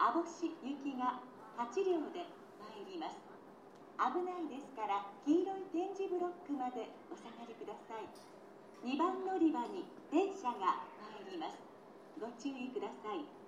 網干行きが8両で参ります。危ないですから黄色い点字ブロックまでお下がりください。2番乗り場に電車が参ります。ご注意ください。